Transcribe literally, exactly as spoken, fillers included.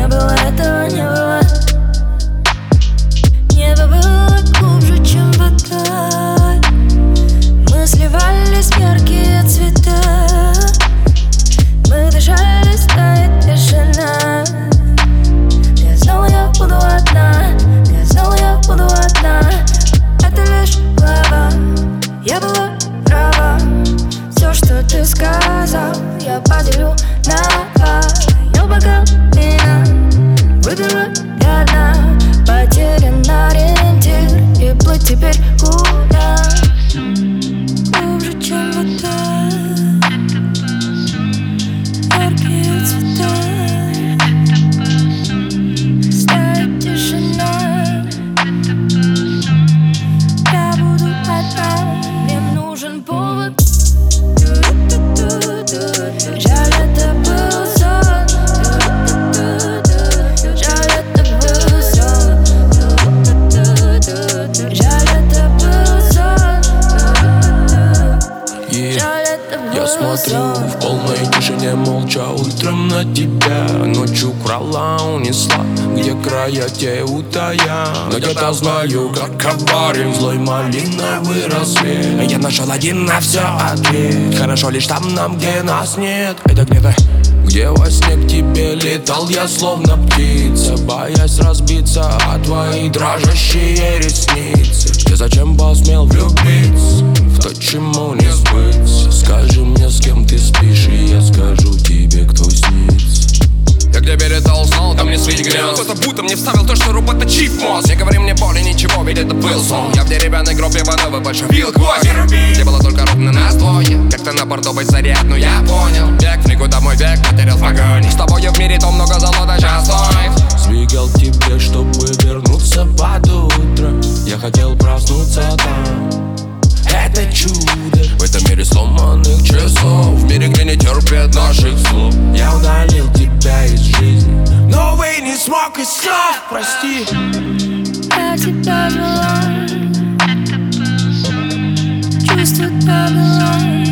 Не было этого, не было. Небо было глубже, чем вода. Мы сливались в яркие цвета. Мы дышали, стоит тишина. Я знала, я буду одна. Я знала, я буду одна. Это лишь глава. Я была права. Все, что ты сказал, я поделю на два. Я бокал вина выпила я одна. Потерян ориентир и плыть теперь куда? Глубже, чем вода. Яркие цвета. Стоит тишина. Я буду одна. Мне нужен повод. Жаль, это был сон. Жаль, это был сон. Жаль, это был сон. Жаль, это был сон. Я смотрю в полной тишине молча утром на тебя. Ночью крала, унесла, где края те утая. Но где-то знаю, как коварен злой малиновый рассвет. Я нашел один на все ответ. Хорошо лишь там нам, где нас нет. Это где-то, где во сне к тебе летал я словно птица, боясь разбиться о твои дрожащие ресницы. Ты зачем посмел влюбиться в то, чему не сбыться? Скажи мне, с кем ты спишь, и я скажу тебе, кто снится. Я где передал сон, там не свить грез. Кто-то будто мне вставил то, что робота-чип мозг. Не говори мне боли, ничего, ведь это был сон. Я в деревянной гробе Иванова больше бил гвозди. Где было только ровно нас двое. Как-то на бордовой заре, но я понял. Век в никуда мой век потерял в погоне. С тобой в мире то много золота час стоит. Сбегал к тебе, чтобы вернуться под утро. Я хотел проснуться там. Это чудо в этом мире сломанных часов, в мире, где не терпят наших слов. Я удалил тебя из жизни, но увы, не смог из слов, прости. Я тебя жила, чувства побила.